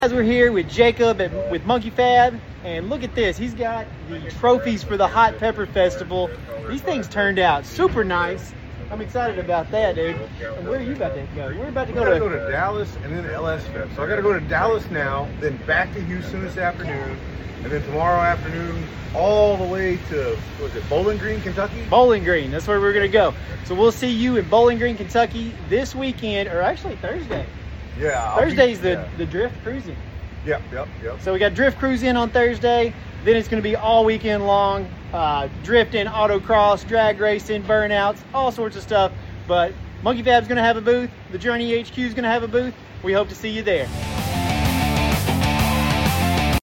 Guys, we're here with Jacob with Monkey Fab, and look at this. He's got the trophies for the Hot Pepper Festival. These things turned out super nice. I'm excited about that, dude. And where are you about to go? We're about to go to Dallas and then LS Fest. So I got to go to Dallas now, then back to Houston this afternoon, and then tomorrow afternoon all the way to, what was it, Bowling Green, Kentucky? Bowling Green, that's where we're going to go. So we'll see you in Bowling Green, Kentucky this weekend, or actually Thursday. Yeah. Thursday's the drift cruising. Yep. So we got drift cruising on Thursday. Then it's going to be all weekend long. Drifting, autocross, drag racing, burnouts, all sorts of stuff. But Monkey Fab's going to have a booth. The Journey HQ is going to have a booth. We hope to see you there.